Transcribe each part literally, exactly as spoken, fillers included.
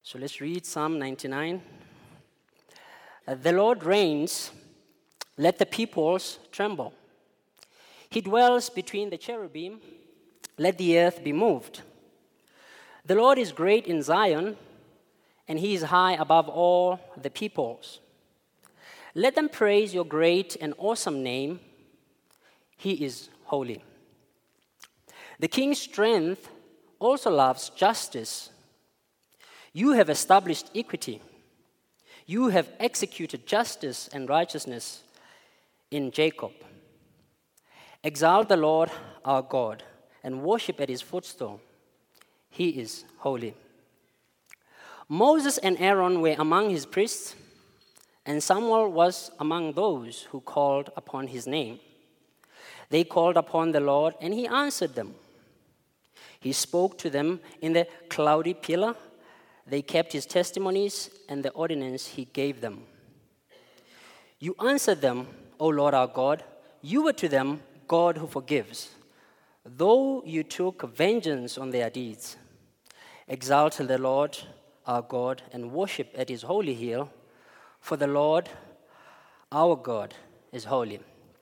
So let's read Psalm ninety-nine. Uh, the Lord reigns, let the peoples tremble. He dwells between the cherubim, let the earth be moved. The Lord is great in Zion, and he is high above all the peoples. Let them praise your great and awesome name. He is holy. The king's strength also loves justice. You have established equity. You have executed justice and righteousness in Jacob. Exalt the Lord our God and worship at his footstool. He is holy. Moses and Aaron were among his priests, and Samuel was among those who called upon his name. They called upon the Lord, and he answered them. He spoke to them in the cloudy pillar. They kept his testimonies and the ordinance he gave them. You answered them, O Lord our God. You were to them God who forgives, though you took vengeance on their deeds. Exalt the Lord our God and worship at his holy hill, for the Lord our God is holy.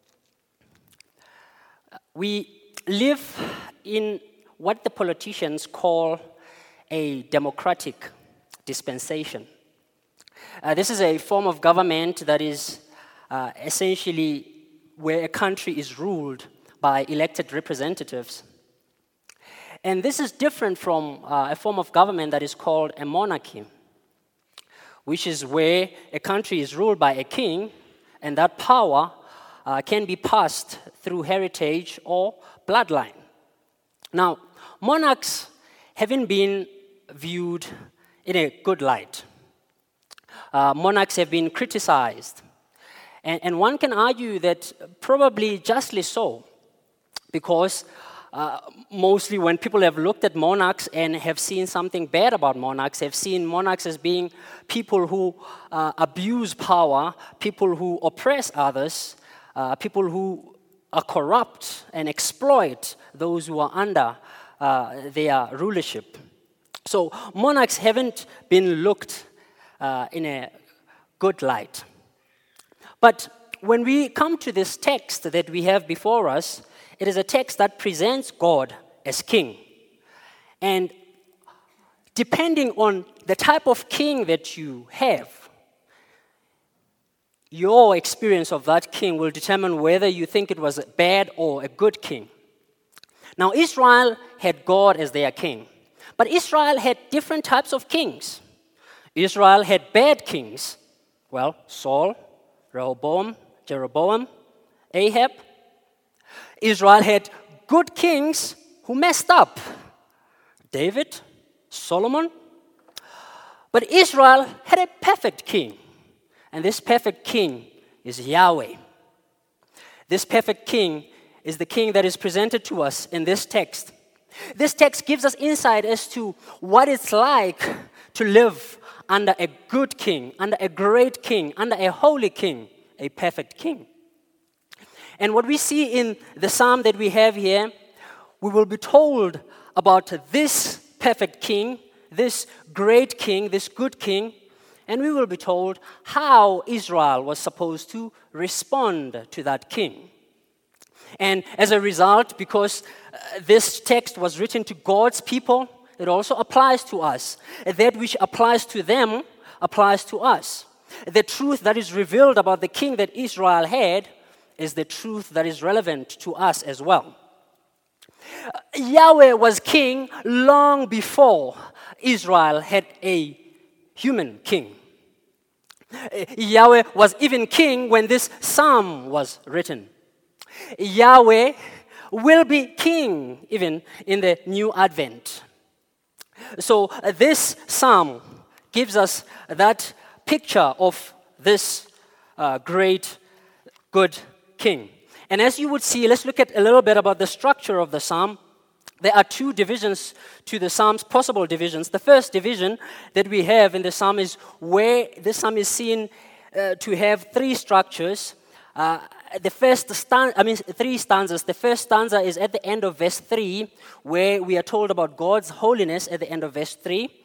We live in what the politicians call a democratic dispensation. Uh, this is a form of government that is uh, essentially where a country is ruled by elected representatives. And this is different from uh, a form of government that is called a monarchy, which is where a country is ruled by a king, and that power uh, can be passed through heritage or bloodline. Now, monarchs haven't been viewed in a good light. Uh, monarchs have been criticized. And, and one can argue that probably justly so, because uh, mostly when people have looked at monarchs and have seen something bad about monarchs, have seen monarchs as being people who uh, abuse power, people who oppress others, uh, people who are corrupt and exploit those who are under uh, their rulership. So monarchs haven't been looked uh, in a good light. But when we come to this text that we have before us, it is a text that presents God as king. And depending on the type of king that you have, your experience of that king will determine whether you think it was a bad or a good king. Now, Israel had God as their king. But Israel had different types of kings. Israel had bad kings. Well, Saul, Rehoboam, Jeroboam, Ahab. Israel had good kings who messed up. David, Solomon. But Israel had a perfect king. And this perfect king is Yahweh. This perfect king is the king that is presented to us in this text. This text gives us insight as to what it's like to live under a good king, under a great king, under a holy king, a perfect king. And what we see in the psalm that we have here, we will be told about this perfect king, this great king, this good king, and we will be told how Israel was supposed to respond to that king. And as a result, because uh, this text was written to God's people, it also applies to us. That which applies to them applies to us. The truth that is revealed about the king that Israel had is the truth that is relevant to us as well. Uh, Yahweh was king long before Israel had a human king. Uh, Yahweh was even king when this psalm was written. Yahweh will be king even in the new advent. So uh, this psalm gives us that picture of this uh, great, good king. And as you would see, let's look at a little bit about the structure of the psalm. There are two divisions to the psalm's possible divisions. The first division that we have in the psalm is where this psalm is seen uh, to have three structures. Uh, the first stan- I mean, three stanzas. The first stanza is at the end of verse three, where we are told about God's holiness at the end of verse three.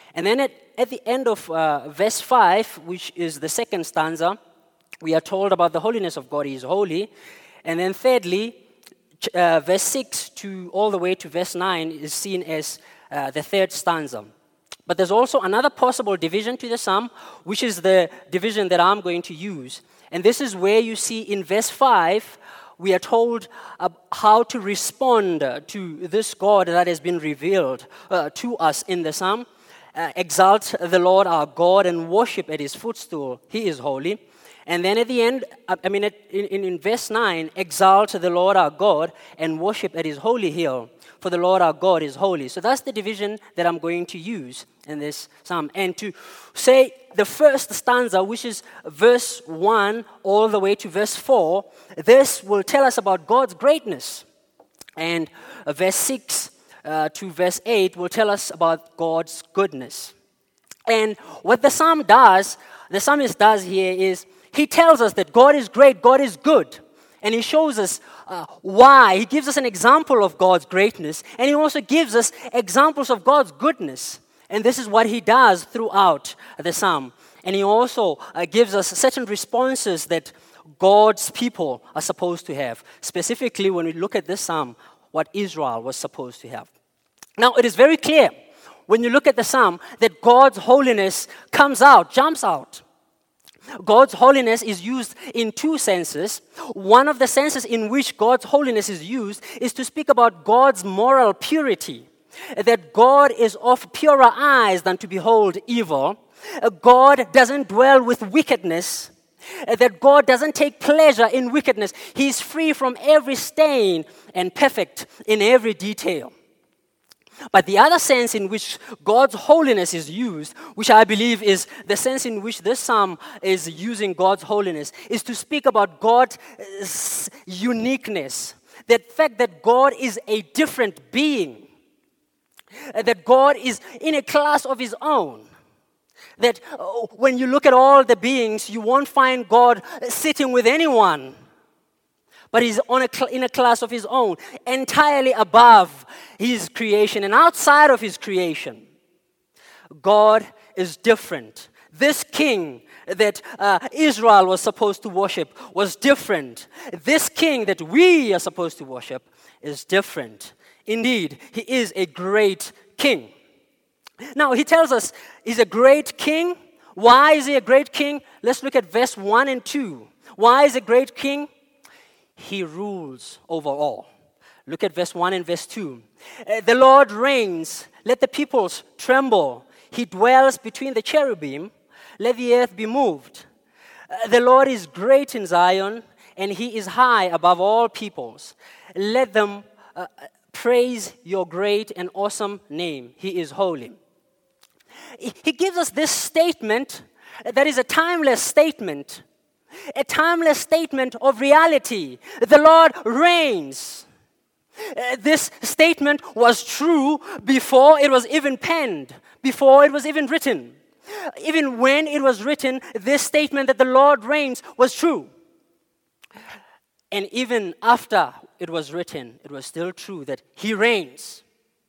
And then at, at the end of uh, verse five, which is the second stanza, we are told about the holiness of God. He is holy. And then thirdly, uh, verse six to all the way to verse nine is seen as uh, the third stanza. But there's also another possible division to the psalm, which is the division that I'm going to use. And this is where you see in verse five, we are told uh, how to respond uh, to this God that has been revealed uh, to us in the psalm. Uh, exalt the Lord our God and worship at his footstool. He is holy. And then at the end, I mean, in, in verse nine, exalt the Lord our God and worship at his holy hill, for the Lord our God is holy. So that's the division that I'm going to use in this psalm. And to say the first stanza, which is verse one all the way to verse four, this will tell us about God's greatness. And uh, verse six uh, to verse eight will tell us about God's goodness. And what the psalm does, the psalmist does here is, he tells us that God is great, God is good. And he shows us uh, why. He gives us an example of God's greatness. And he also gives us examples of God's goodness. And this is what he does throughout the psalm. And he also uh, gives us certain responses that God's people are supposed to have. Specifically, when we look at this psalm, what Israel was supposed to have. Now, it is very clear when you look at the psalm that God's holiness comes out, jumps out. God's holiness is used in two senses. One of the senses in which God's holiness is used is to speak about God's moral purity. That God is of purer eyes than to behold evil. God doesn't dwell with wickedness. That God doesn't take pleasure in wickedness. He is free from every stain and perfect in every detail. But the other sense in which God's holiness is used, which I believe is the sense in which this psalm is using God's holiness, is to speak about God's uniqueness. The fact that God is a different being. That God is in a class of his own. That oh, when you look at all the beings, you won't find God sitting with anyone. But he's on a cl- in a class of his own, entirely above his creation and outside of his creation. God is different. This king that uh, Israel was supposed to worship was different. This king that we are supposed to worship is different. Indeed, he is a great king. Now, he tells us he's a great king. Why is he a great king? Let's look at verse one and two. Why is he a great king? He rules over all. Look at verse one and verse two. Uh, the Lord reigns. Let the peoples tremble. He dwells between the cherubim. Let the earth be moved. Uh, the Lord is great in Zion, and he is high above all peoples. Let them uh, praise your great and awesome name. He is holy. He gives us this statement that is a timeless statement. A timeless statement of reality. The Lord reigns. Uh, this statement was true before it was even penned, before it was even written. Even when it was written, this statement that the Lord reigns was true. And even after it was written, it was still true that he reigns.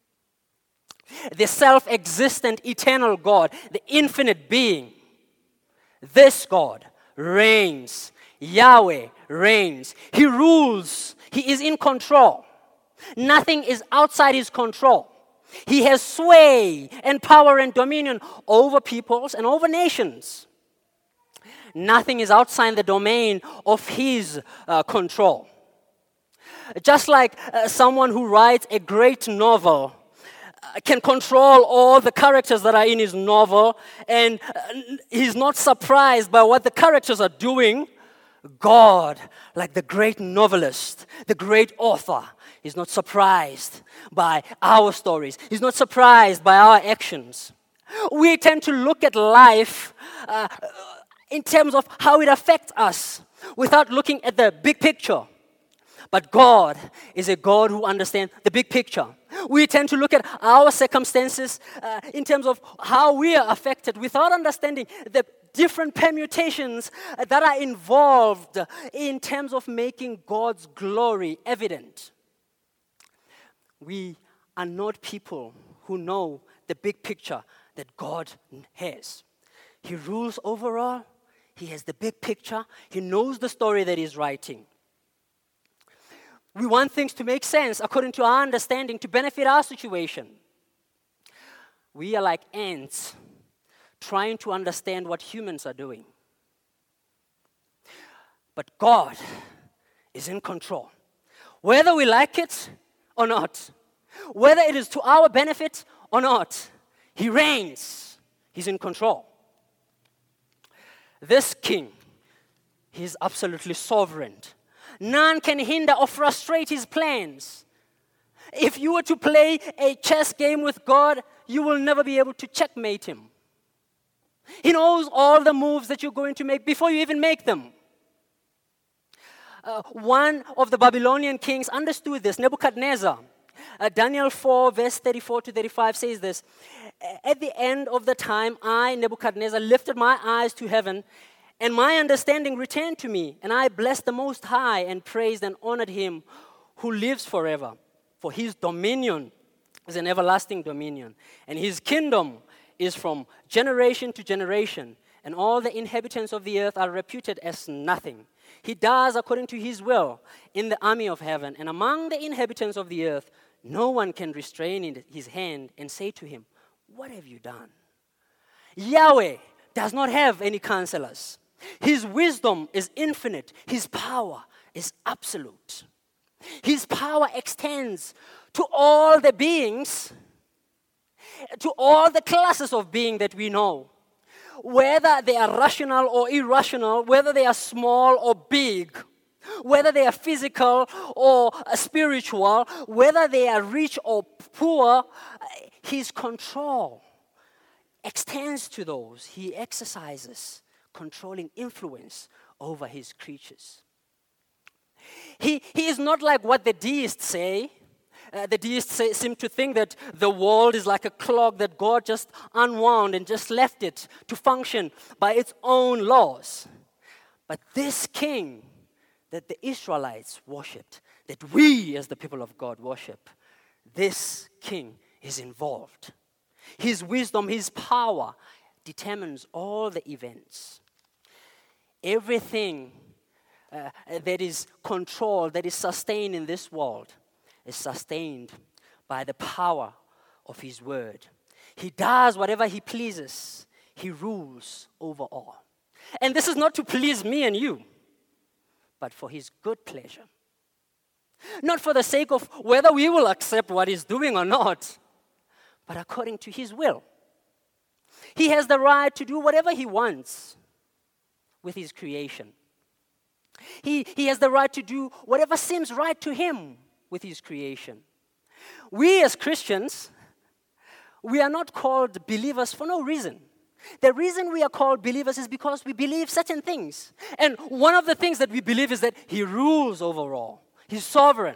The self-existent, eternal God, the infinite being, this God reigns. Yahweh reigns. He rules. He is in control. Nothing is outside his control. He has sway and power and dominion over peoples and over nations. Nothing is outside the domain of his uh, control. Just like uh, someone who writes a great novel can control all the characters that are in his novel, and he's not surprised by what the characters are doing. God, like the great novelist, the great author, is not surprised by our stories. He's not surprised by our actions. We tend to look at life uh, in terms of how it affects us without looking at the big picture. But God is a God who understands the big picture. We tend to look at our circumstances uh, in terms of how we are affected without understanding the different permutations uh, that are involved in terms of making God's glory evident. We are not people who know the big picture that God has. He rules over all. He has the big picture. He knows the story that he's writing. We want things to make sense according to our understanding, to benefit our situation. We are like ants trying to understand what humans are doing. But God is in control. Whether we like it or not, whether it is to our benefit or not, He reigns. He's in control. This king, he is absolutely sovereign. None can hinder or frustrate his plans. If you were to play a chess game with God, you will never be able to checkmate him. He knows all the moves that you're going to make before you even make them. Uh, one of the Babylonian kings understood this, Nebuchadnezzar. Uh, Daniel four, verse thirty-four to thirty-five says this. At the end of the time, I, Nebuchadnezzar, lifted my eyes to heaven, and my understanding returned to me, and I blessed the Most High and praised and honored him who lives forever. For his dominion is an everlasting dominion, and his kingdom is from generation to generation, and all the inhabitants of the earth are reputed as nothing. He does according to his will in the army of heaven, and among the inhabitants of the earth, no one can restrain his hand and say to him, "What have you done?" Yahweh does not have any counselors. His wisdom is infinite. His power is absolute. His power extends to all the beings, to all the classes of being that we know. Whether they are rational or irrational, whether they are small or big, whether they are physical or spiritual, whether they are rich or poor, his control extends to those. He exercises controlling influence over his creatures. He, he is not like what the deists say. Uh, the deists say, seem to think that the world is like a clock that God just unwound and just left it to function by its own laws. But this king that the Israelites worshipped, that we as the people of God worship, this king is involved. His wisdom, his power determines all the events. Everything uh, that is controlled, that is sustained in this world, is sustained by the power of his word. He does whatever he pleases. He rules over all. And this is not to please me and you, but for his good pleasure. Not for the sake of whether we will accept what he's doing or not, but according to his will. He has the right to do whatever he wants with his creation. He, he has the right to do whatever seems right to him with his creation. We as Christians, we are not called believers for no reason. The reason we are called believers is because we believe certain things. And one of the things that we believe is that he rules over all. He's sovereign.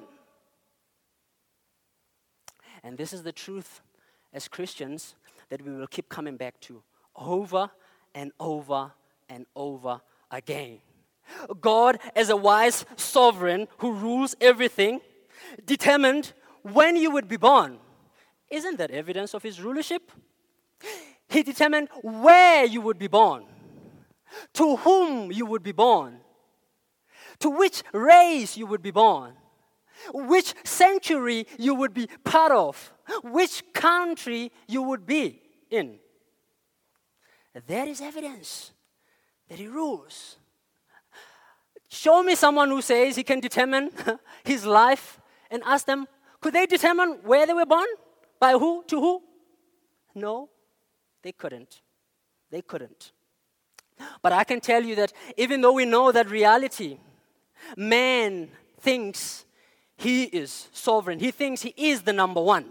And this is the truth as Christians that we will keep coming back to over and over and over again. God, as a wise sovereign who rules everything, determined when you would be born. Isn't that evidence of his rulership? He determined where you would be born, to whom you would be born, to which race you would be born, which century you would be part of, which country you would be in. That is evidence that he rules. Show me someone who says he can determine his life and ask them, could they determine where they were born? By who? To who? No, they couldn't. They couldn't. But I can tell you that even though we know that reality, man thinks he is sovereign. He thinks he is the number one.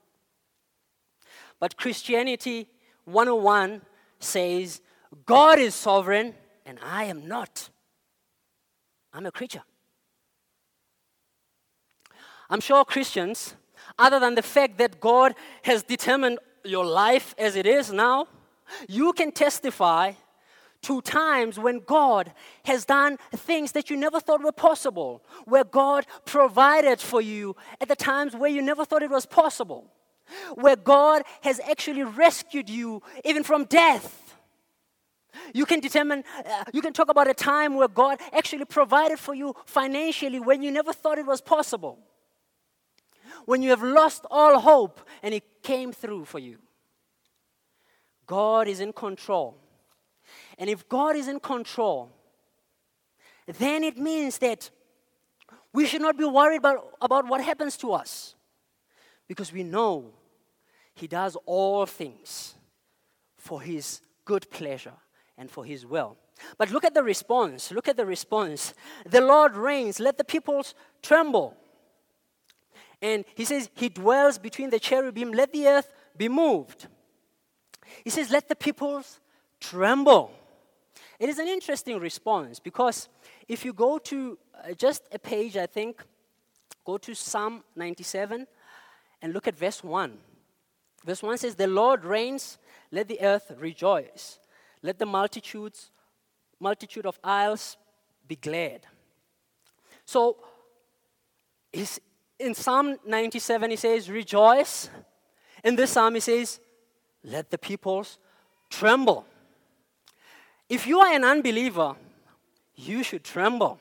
But Christianity one oh one says, God is sovereign and I am not. I'm a creature. I'm sure Christians, other than the fact that God has determined your life as it is now, you can testify to times when God has done things that you never thought were possible, where God provided for you at the times where you never thought it was possible. where God has actually rescued you even from death. You can determine, uh, you can talk about a time where God actually provided for you financially when you never thought it was possible. When you have lost all hope and He came through for you. God is in control. And if God is in control, then it means that we should not be worried about, about what happens to us. Because we know He does all things for His good pleasure and for His will. But look at the response. Look at the response. The Lord reigns. Let the peoples tremble. And He says, He dwells between the cherubim. Let the earth be moved. He says, let the peoples tremble. It is an interesting response because if you go to uh, just a page, I think, go to Psalm ninety-seven and look at verse one. Verse one says, the Lord reigns, let the earth rejoice. Let the multitudes, multitude of isles be glad. So, in Psalm ninety-seven, he says, rejoice. In this psalm, he says, let the peoples tremble. If you are an unbeliever, you should tremble.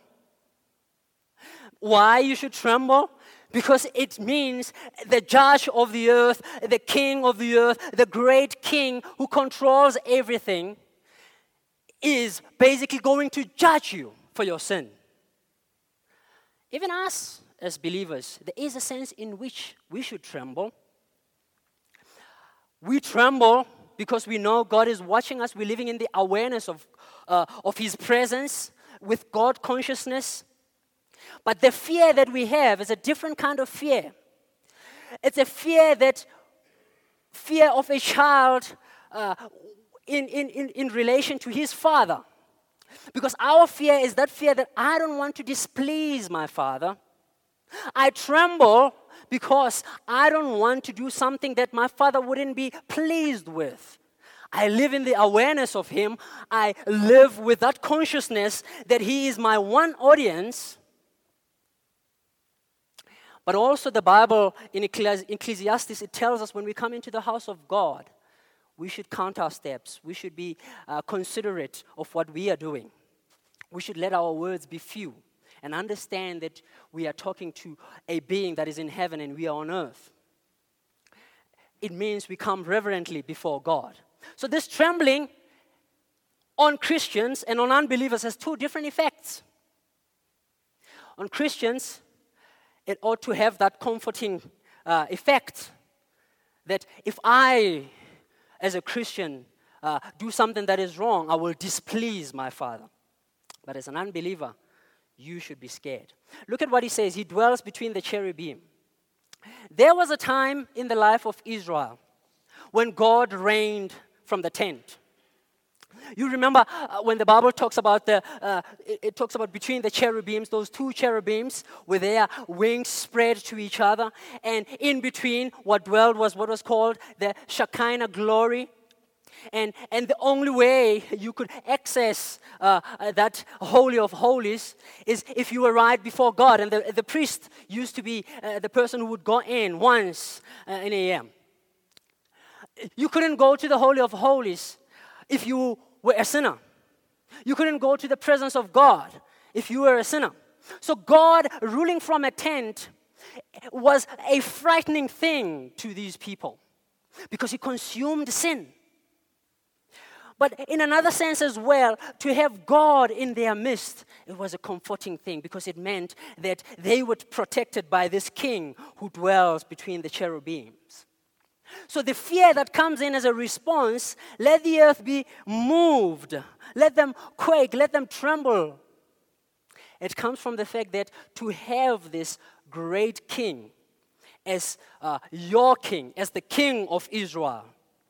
Why you should tremble? Because it means the judge of the earth, the king of the earth, the great king who controls everything, is basically going to judge you for your sin. Even us as believers, there is a sense in which we should tremble. We tremble because we know God is watching us. We're living in the awareness of, uh, of His presence with God consciousness. But the fear that we have is a different kind of fear. It's a fear that, fear of a child uh, in, in, in, in relation to his father. Because our fear is that fear that I don't want to displease my father. I tremble because I don't want to do something that my father wouldn't be pleased with. I live in the awareness of Him. I live with that consciousness that He is my one audience. But also the Bible in Ecclesiastes, it tells us when we come into the house of God, we should count our steps. We should be uh, considerate of what we are doing. We should let our words be few and understand that we are talking to a being that is in heaven and we are on earth. It means we come reverently before God. So this trembling on Christians and on unbelievers has two different effects. On Christians, it ought to have that comforting uh, effect that if I, as a Christian, uh, do something that is wrong, I will displease my Father. But as an unbeliever, you should be scared. Look at what he says. He dwells between the cherubim. There was a time in the life of Israel when God reigned from the tent. You remember uh, when the Bible talks about the, uh, it, it talks about between the cherubims, those two cherubims with their wings spread to each other, and in between what dwelled was what was called the Shekinah glory. And, and the only way you could access uh, uh, that Holy of Holies is if you were right before God. And the, the priest used to be uh, the person who would go in once uh, in a year. You couldn't go to the Holy of Holies if you were a sinner. You couldn't go to the presence of God if you were a sinner. So God ruling from a tent was a frightening thing to these people because He consumed sin. But in another sense as well, to have God in their midst, it was a comforting thing because it meant that they were protected by this king who dwells between the cherubims. So the fear that comes in as a response, let the earth be moved, let them quake, let them tremble. It comes from the fact that to have this great king as uh, your king, as the king of Israel,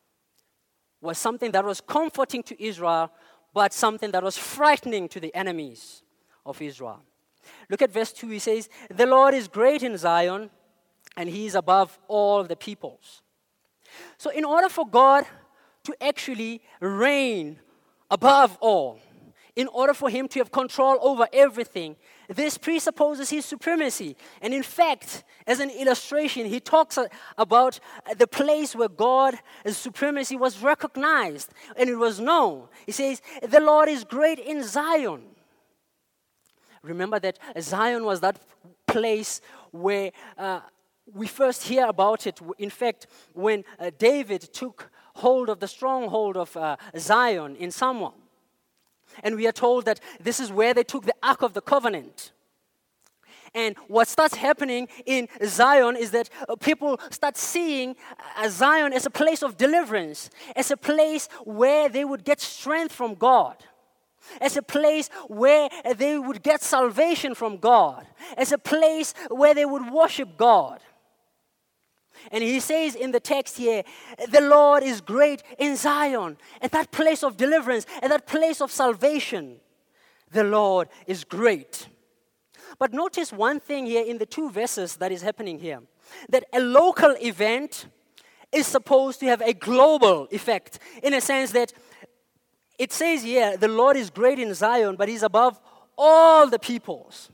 was something that was comforting to Israel, but something that was frightening to the enemies of Israel. Look at verse two. He says, the Lord is great in Zion, and He is above all the peoples. So in order for God to actually reign above all, in order for him to have control over everything. This presupposes his supremacy. And in fact, as an illustration, he talks about the place where God's supremacy was recognized and it was known. He says, the Lord is great in Zion. Remember that Zion was that place where uh, we first hear about it. In fact, when uh, David took hold of the stronghold of uh, Zion in Samuel. And we are told that this is where they took the Ark of the Covenant. And what starts happening in Zion is that uh, people start seeing uh, Zion as a place of deliverance, as a place where they would get strength from God, as a place where they would get salvation from God, as a place where they would worship God. And he says in the text here, the Lord is great in Zion, at that place of deliverance, at that place of salvation. The Lord is great. But notice one thing here in the two verses that is happening here, that a local event is supposed to have a global effect, in a sense that it says here, the Lord is great in Zion, but he's above all the peoples.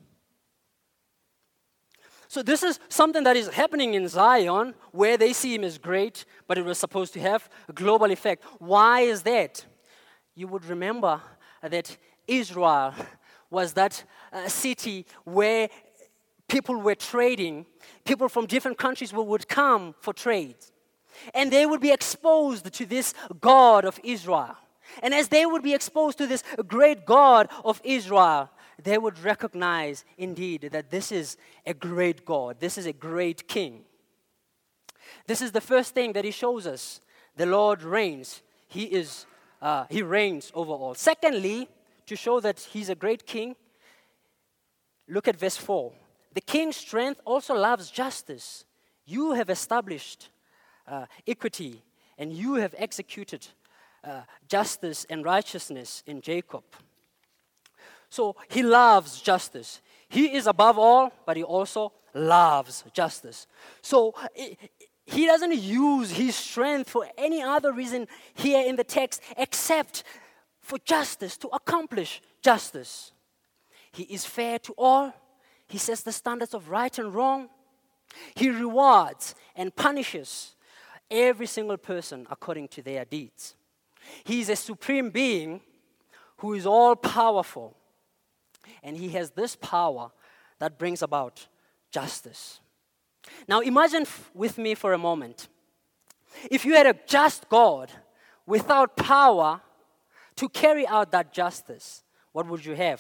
So this is something that is happening in Zion, where they see him as great, but it was supposed to have a global effect. Why is that? You would remember that Israel was that uh, city where people were trading. People from different countries would come for trade. And they would be exposed to this God of Israel. And as they would be exposed to this great God of Israel, they would recognize indeed that this is a great God. This is a great king. This is the first thing that he shows us. The Lord reigns. He is, uh, he reigns over all. Secondly, to show that he's a great king, look at verse four. The king's strength also loves justice. You have established uh, equity, and you have executed uh, justice and righteousness in Jacob. So he loves justice. He is above all, but he also loves justice. So he doesn't use his strength for any other reason here in the text except for justice, to accomplish justice. He is fair to all. He sets the standards of right and wrong. He rewards and punishes every single person according to their deeds. He is a supreme being who is all-powerful. And he has this power that brings about justice. Now imagine f- with me for a moment. If you had a just God without power to carry out that justice, what would you have?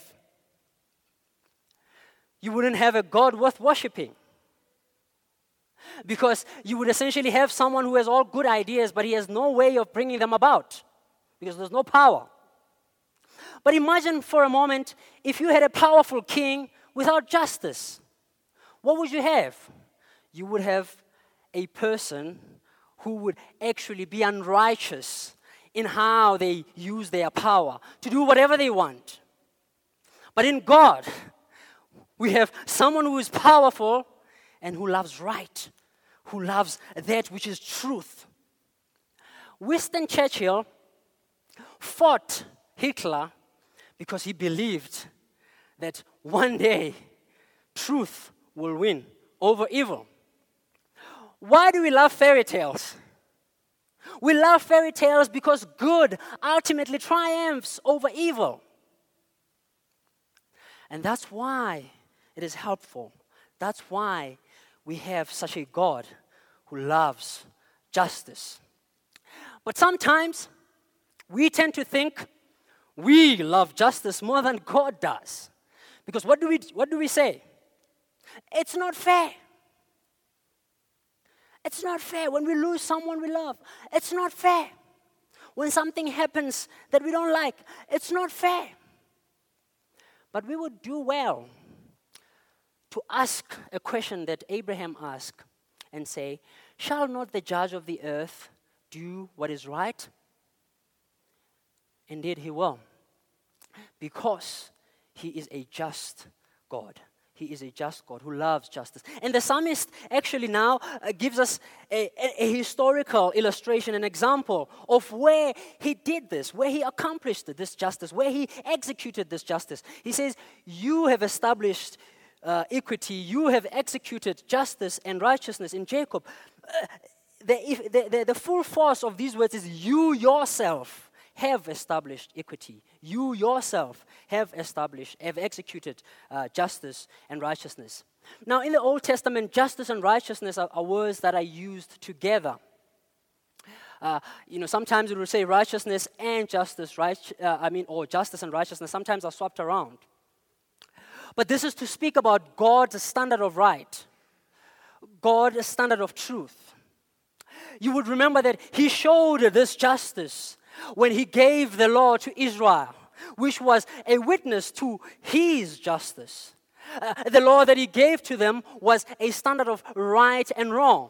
You wouldn't have a God worth worshiping. Because you would essentially have someone who has all good ideas, but he has no way of bringing them about. Because there's no power. But imagine for a moment, if you had a powerful king without justice, what would you have? You would have a person who would actually be unrighteous in how they use their power to do whatever they want. But in God, we have someone who is powerful and who loves right, who loves that which is truth. Winston Churchill fought Hitler because he believed that one day truth will win over evil. Why do we love fairy tales? We love fairy tales because good ultimately triumphs over evil. And that's why it is helpful. That's why we have such a God who loves justice. But sometimes we tend to think we love justice more than God does. Because what do we what do we say? It's not fair. It's not fair when we lose someone we love. It's not fair. When something happens that we don't like, it's not fair. But we would do well to ask a question that Abraham asked and say, shall not the judge of the earth do what is right? Indeed, he will. Because he is a just God. He is a just God who loves justice. And the psalmist actually now uh, gives us a, a, a historical illustration, an example of where he did this, where he accomplished this justice, where he executed this justice. He says, you have established uh, equity, you have executed justice and righteousness in Jacob. Uh, the, the, the, the full force of these words is you yourself have established equity. You yourself have established, have executed uh, justice and righteousness. Now, in the Old Testament, justice and righteousness are, are words that are used together. Uh, you know, sometimes it will say righteousness and justice, right? Uh, I mean, or justice and righteousness. Sometimes are swapped around. But this is to speak about God's standard of right, God's standard of truth. You would remember that He showed this justice when He gave the law to Israel, which was a witness to His justice. Uh, the law that He gave to them was a standard of right and wrong.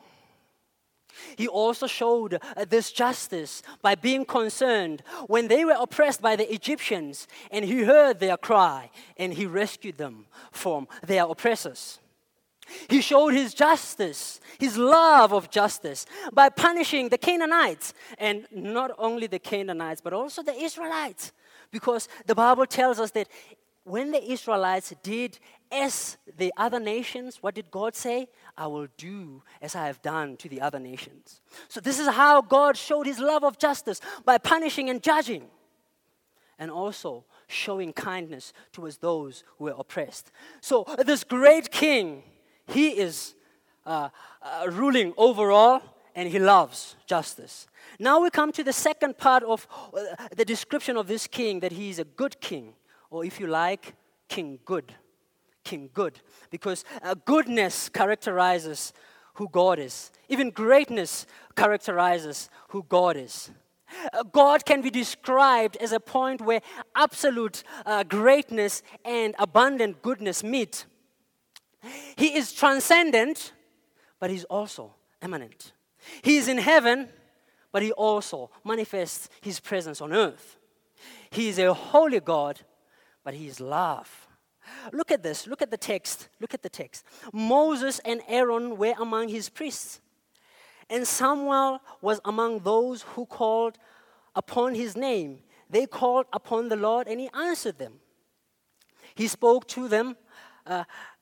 He also showed uh, this justice by being concerned when they were oppressed by the Egyptians, and He heard their cry, and He rescued them from their oppressors. He showed His justice, His love of justice, by punishing the Canaanites, and not only the Canaanites, but also the Israelites. Because the Bible tells us that when the Israelites did as the other nations, what did God say? I will do as I have done to the other nations. So this is how God showed His love of justice, by punishing and judging, and also showing kindness towards those who were oppressed. So this great king, He is uh, uh, ruling overall, and He loves justice. Now we come to the second part of uh, the description of this king, that He is a good king, or if you like, King Good. King Good. Because uh, goodness characterizes who God is. Even greatness characterizes who God is. Uh, God can be described as a point where absolute uh, greatness and abundant goodness meet. He is transcendent, but He's also immanent. He is in heaven, but He also manifests His presence on earth. He is a holy God, but He is love. Look at this. Look at the text. Look at the text. Moses and Aaron were among His priests, and Samuel was among those who called upon His name. They called upon the Lord, and He answered them. He spoke to them uh,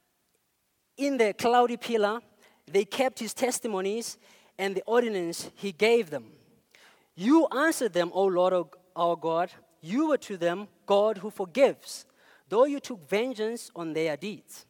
in the cloudy pillar. They kept His testimonies and the ordinance He gave them. You answered them, O Lord our God. You were to them God who forgives, though you took vengeance on their deeds.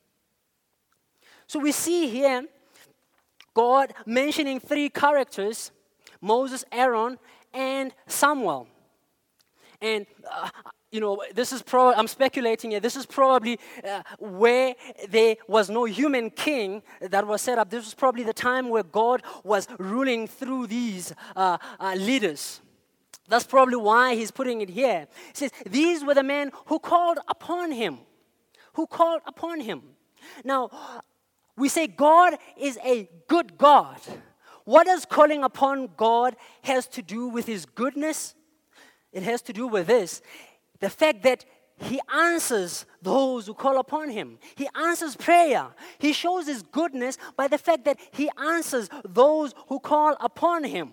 So we see here God mentioning three characters: Moses, Aaron, and Samuel. And uh, you know, this is probably, I'm speculating here, this is probably uh, where there was no human king that was set up. This was probably the time where God was ruling through these uh, uh, leaders. That's probably why He's putting it here. He says, these were the men who called upon Him. Who called upon Him. Now, we say God is a good God. What does calling upon God has to do with His goodness? It has to do with this. The fact that He answers those who call upon Him. He answers prayer. He shows His goodness by the fact that He answers those who call upon Him.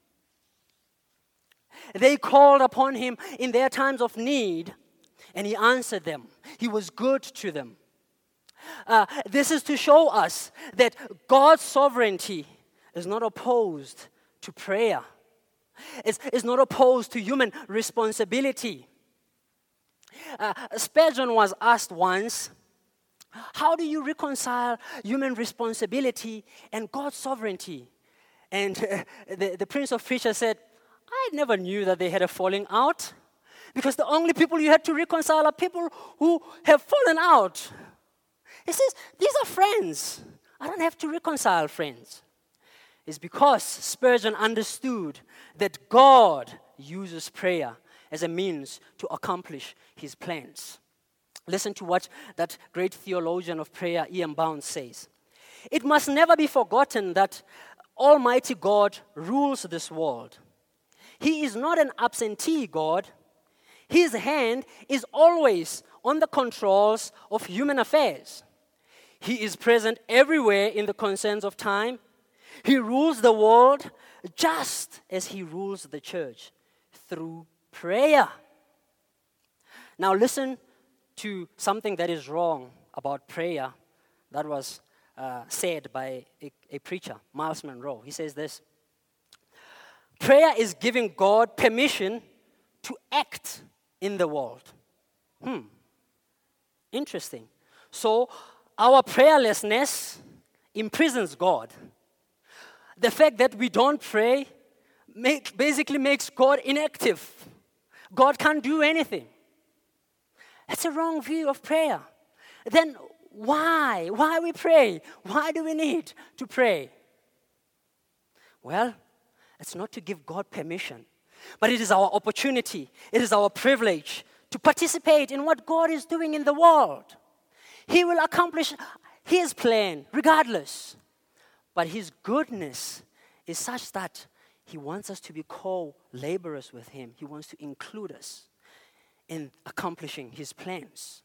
They called upon Him in their times of need, and He answered them. He was good to them. Uh, this is to show us that God's sovereignty is not opposed to prayer. It's, it's not opposed to human responsibility. Uh, Spurgeon was asked once, how do you reconcile human responsibility and God's sovereignty? And uh, the, the Prince of Preachers said, I never knew that they had a falling out, because the only people you had to reconcile are people who have fallen out. He says, these are friends. I don't have to reconcile friends. It's because Spurgeon understood that God uses prayer as a means to accomplish His plans. Listen to what that great theologian of prayer, E M Bounds, says. It must never be forgotten that Almighty God rules this world. He is not an absentee God. His hand is always on the controls of human affairs. He is present everywhere in the concerns of time. He rules the world just as he rules the church, through prayer. Now listen to something that is wrong about prayer that was uh, said by a, a preacher, Miles Monroe. He says this: prayer is giving God permission to act in the world. Hmm. Interesting. So our prayerlessness imprisons God. The fact that we don't pray make, basically makes God inactive. God can't do anything. That's a wrong view of prayer. Then why? Why we pray? Why do we need to pray? Well, it's not to give God permission, but it is our opportunity. It is our privilege to participate in what God is doing in the world. He will accomplish His plan regardless. But His goodness is such that He wants us to be co-laborers with Him. He wants to include us in accomplishing His plans.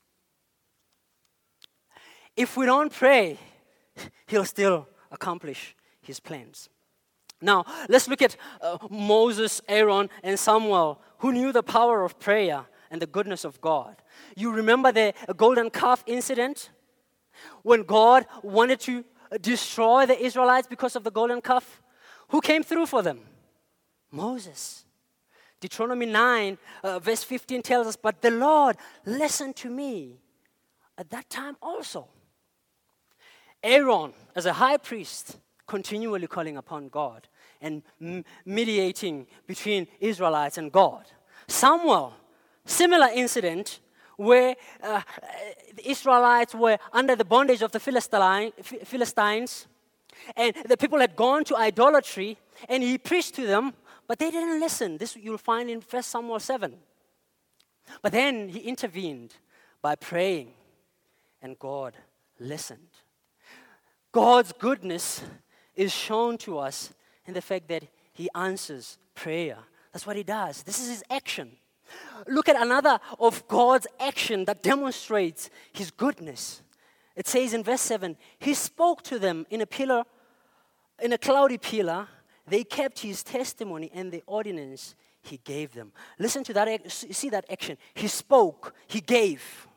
If we don't pray, He'll still accomplish His plans. Now, let's look at uh, Moses, Aaron, and Samuel, who knew the power of prayer and the goodness of God. You remember the golden calf incident? When God wanted to destroy the Israelites because of the golden calf, who came through for them? Moses. Deuteronomy nine, uh, verse fifteen tells us, but the Lord listened to me at that time also. Aaron, as a high priest, continually calling upon God and m- mediating between Israelites and God. Samuel, similar incident where uh, the Israelites were under the bondage of the Philistine, Philistines, and the people had gone to idolatry, and he preached to them, but they didn't listen. This you'll find in First Samuel seven. But then he intervened by praying, and God listened. God's goodness is shown to us in the fact that He answers prayer. That's what He does. This is His action. Look at another of God's action that demonstrates His goodness. It says in verse seven, He spoke to them in a pillar, in a cloudy pillar. They kept His testimony and the ordinance He gave them. Listen to that, see that action. He spoke, He gave.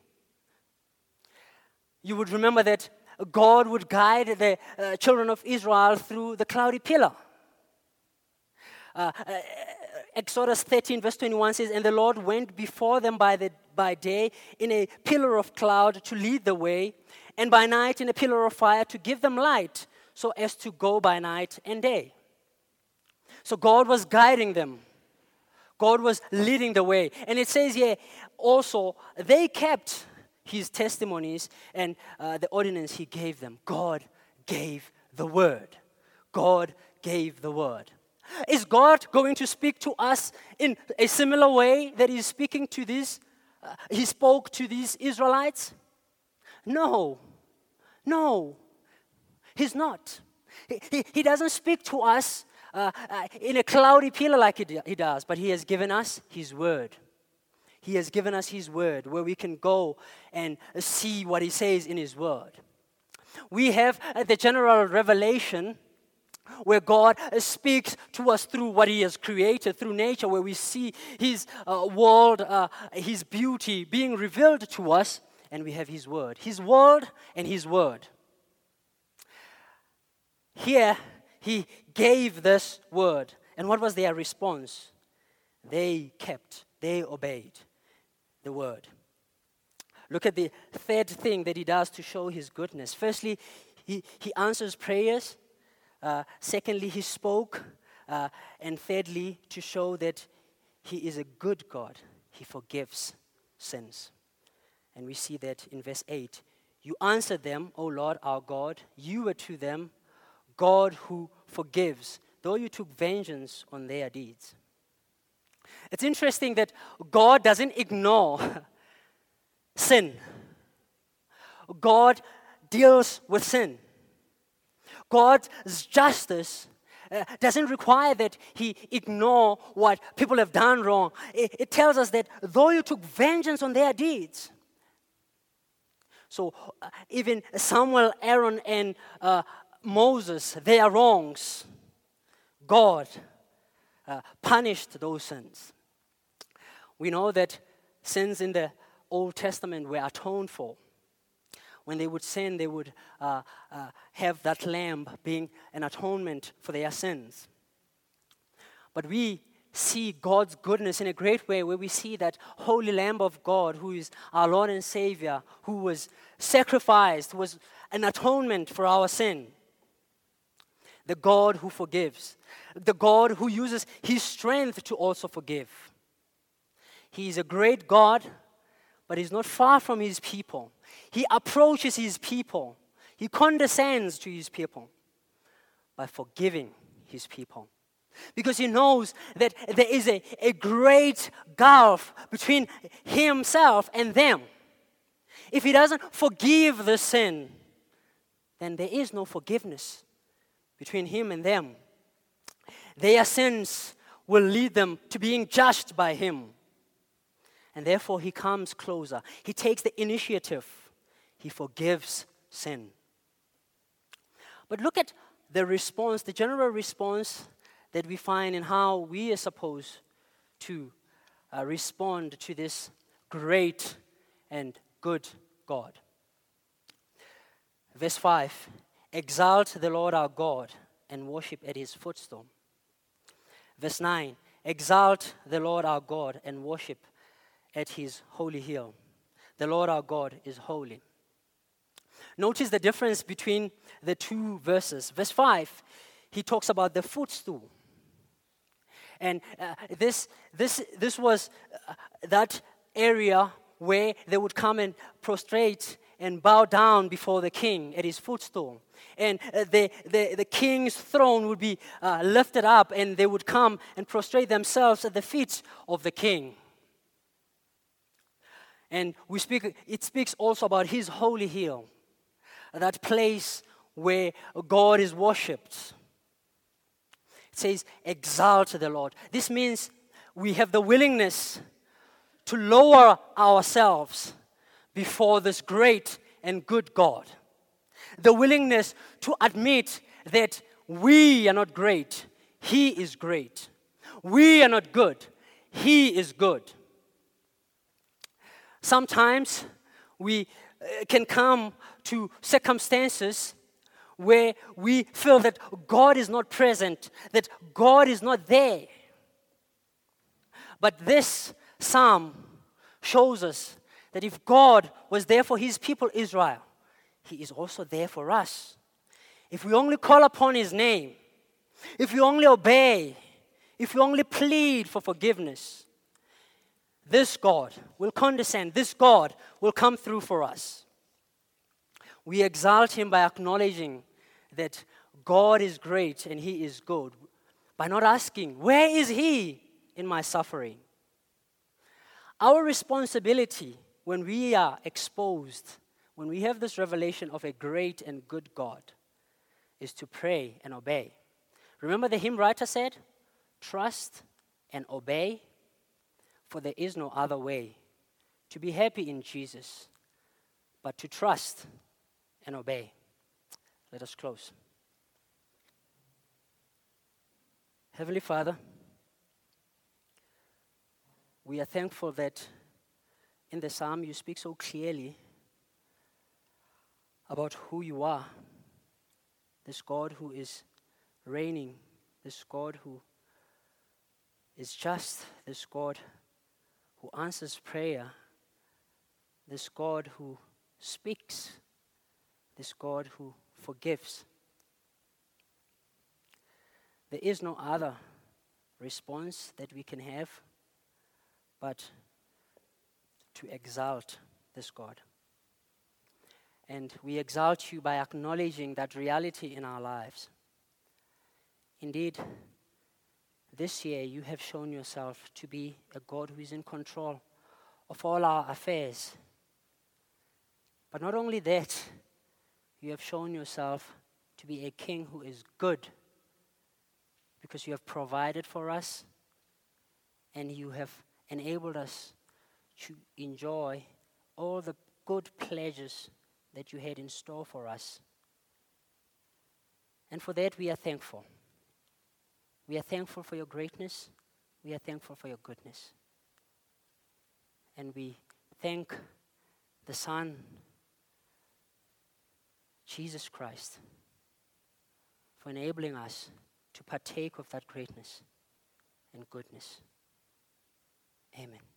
You would remember that God would guide the uh, children of Israel through the cloudy pillar. Uh, uh, Exodus thirteen verse twenty-one says, and the Lord went before them by, the, by day in a pillar of cloud to lead the way, and by night in a pillar of fire to give them light, so as to go by night and day. So God was guiding them. God was leading the way. And it says here also, they kept His testimonies and uh, the ordinance He gave them. God gave the word. God gave the word. Is God going to speak to us in a similar way that He's speaking to these, uh, He spoke to these Israelites? No. No. He's not. He, he, he doesn't speak to us uh, uh, in a cloudy pillar like he, he does, but He has given us His word. He has given us His word where we can go and see what He says in His word. We have uh, the general revelation where God uh, speaks to us through what He has created, through nature, where we see His uh, world, uh, His beauty being revealed to us, and we have His word. His word and His word. Here, He gave this word. And what was their response? They kept, they obeyed the word. Look at the third thing that He does to show His goodness. Firstly, He, he answers prayers. Uh, secondly, He spoke. Uh, and thirdly, to show that He is a good God. He forgives sins. And we see that in verse eight. You answered them, O Lord our God. You were to them God who forgives, though you took vengeance on their deeds. It's interesting that God doesn't ignore sin. God deals with sin. God's justice uh, doesn't require that He ignore what people have done wrong. It, it tells us that though you took vengeance on their deeds, So uh, even Samuel, Aaron, and uh, Moses, their wrongs, God uh, punished those sins. We know that sins in the Old Testament were atoned for. When they would sin, they would uh, uh, have that lamb being an atonement for their sins. But we see God's goodness in a great way, where we see that holy Lamb of God, who is our Lord and Savior, who was sacrificed, was an atonement for our sin. The God who forgives. The God who uses His strength to also forgive. He is a great God, but He's not far from His people. He approaches His people. He condescends to His people by forgiving His people. Because He knows that there is a, a great gulf between Himself and them. If He doesn't forgive the sin, then there is no forgiveness between Him and them. Their sins will lead them to being judged by Him. And therefore He comes closer. He takes the initiative. He forgives sin. But look at the response, the general response that we find in how we are supposed to uh, respond to this great and good God. Verse five, exalt the Lord our God and worship at His footstool. Verse nine, exalt the Lord our God and worship at His holy hill. The Lord our God is holy. Notice the difference between the two verses. Verse five, he talks about the footstool. And uh, this, this, this was uh, that area where they would come and prostrate and bow down before the king at his footstool. And uh, the, the, the king's throne would be uh, lifted up, and they would come and prostrate themselves at the feet of the king. And we speak. It speaks also about His holy hill, that place where God is worshipped. It says, exalt the Lord. This means we have the willingness to lower ourselves before this great and good God. The willingness to admit that we are not great, He is great. We are not good, He is good. Sometimes we uh, can come to circumstances where we feel that God is not present, that God is not there. But this psalm shows us that if God was there for His people Israel, He is also there for us. If we only call upon His name, if we only obey, if we only plead for forgiveness, this God will condescend, this God will come through for us. We exalt Him by acknowledging that God is great and He is good, by not asking, where is He in my suffering? Our responsibility when we are exposed, when we have this revelation of a great and good God, is to pray and obey. Remember the hymn writer said, trust and obey, for there is no other way to be happy in Jesus but to trust and obey. Let us close. Heavenly Father, we are thankful that in the psalm you speak so clearly about who you are, this God who is reigning, this God who is just, this God who answers prayer, this God who speaks, this God who forgives. There is no other response that we can have but to exalt this God. And we exalt you by acknowledging that reality in our lives. Indeed, this year you have shown yourself to be a God who is in control of all our affairs. But not only that, you have shown yourself to be a king who is good, because you have provided for us and you have enabled us to enjoy all the good pleasures that you had in store for us. And for that, we are thankful. We are thankful for your greatness. We are thankful for your goodness. And we thank the Son, Jesus Christ, for enabling us to partake of that greatness and goodness. Amen.